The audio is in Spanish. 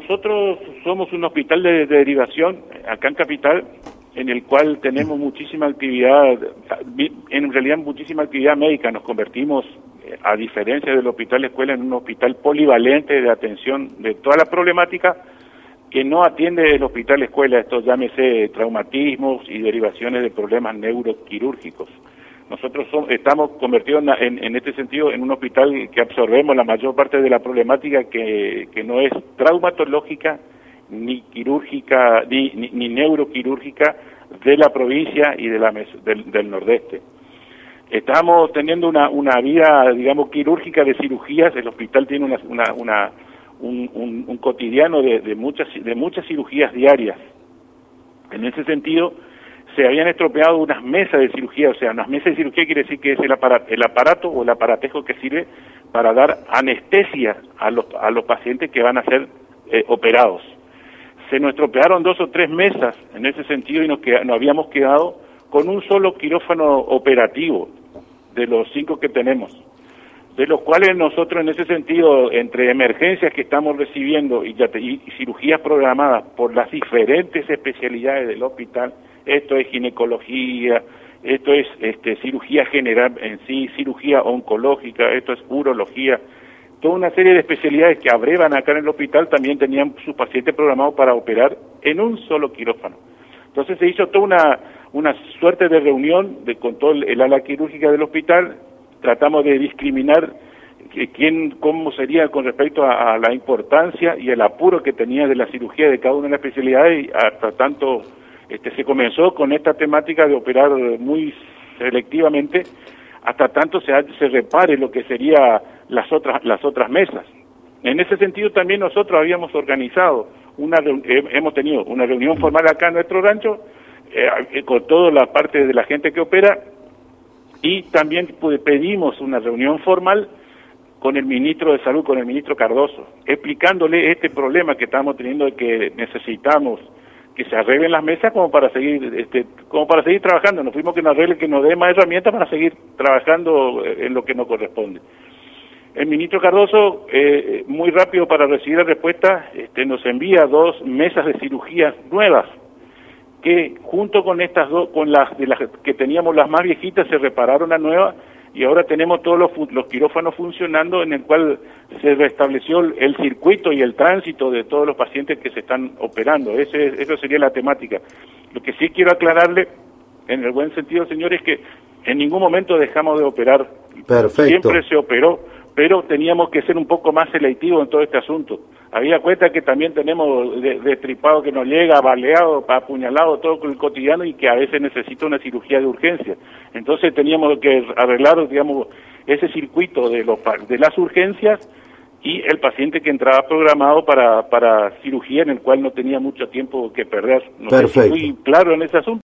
nosotros somos un hospital de derivación acá en Capital, en el cual tenemos muchísima actividad, en realidad muchísima actividad médica. Nos convertimos, a diferencia del hospital escuela, en un hospital polivalente de atención de toda la problemática que no atiende el hospital escuela, esto llámese traumatismos y derivaciones de problemas neuroquirúrgicos. Nosotros estamos convertidos en este sentido en un hospital que absorbemos la mayor parte de la problemática que no es traumatológica, ni quirúrgica, ni neuroquirúrgica de la provincia y del Nordeste. Estamos teniendo una vida, digamos, quirúrgica de cirugías. El hospital tiene un cotidiano de muchas cirugías diarias. En ese sentido, se habían estropeado unas mesas de cirugía. O sea, unas mesas de cirugía quiere decir que es el aparato o el aparatejo que sirve para dar anestesia a los pacientes que van a ser operados. Se nos estropearon 2 o 3 mesas en ese sentido y nos habíamos quedado con un solo quirófano operativo de los 5 que tenemos, de los cuales nosotros en ese sentido, entre emergencias que estamos recibiendo y cirugías programadas por las diferentes especialidades del hospital, esto es ginecología, esto es cirugía general en sí, cirugía oncológica, esto es urología, toda una serie de especialidades que abrevan acá en el hospital también tenían sus pacientes programados para operar en un solo quirófano. Entonces se hizo toda una suerte de reunión con todo el ala quirúrgica del hospital. Tratamos de discriminar cómo sería con respecto a la importancia y el apuro que tenía de la cirugía de cada una de las especialidades, y hasta tanto se comenzó con esta temática de operar muy selectivamente, hasta tanto se repare lo que sería las otras mesas. En ese sentido también nosotros habíamos organizado hemos tenido una reunión formal acá en nuestro rancho con toda la parte de la gente que opera, y también pedimos una reunión formal con el ministro de Salud, con el ministro Cardoso, explicándole este problema que estamos teniendo de que necesitamos que se arreglen las mesas como para seguir trabajando. Nos fuimos que nos arregle, que nos dé más herramientas para seguir trabajando en lo que nos corresponde. El ministro Cardoso, muy rápido para recibir la respuesta, nos envía 2 mesas de cirugías nuevas, que junto con estas dos, con las que teníamos las más viejitas, se repararon las nuevas, y ahora tenemos todos los quirófanos funcionando, en el cual se restableció el circuito y el tránsito de todos los pacientes que se están operando. Eso sería la temática. Lo que sí quiero aclararle, en el buen sentido, señores, es que en ningún momento dejamos de operar. Perfecto. Siempre se operó, pero teníamos que ser un poco más selectivos en todo este asunto. Había cuenta que también tenemos destripado que nos llega, baleado, apuñalado, todo con el cotidiano, y que a veces necesita una cirugía de urgencia. Entonces teníamos que arreglar, digamos, ese circuito de las urgencias y el paciente que entraba programado para cirugía, en el cual no tenía mucho tiempo que perder. No sé si fui claro en ese asunto.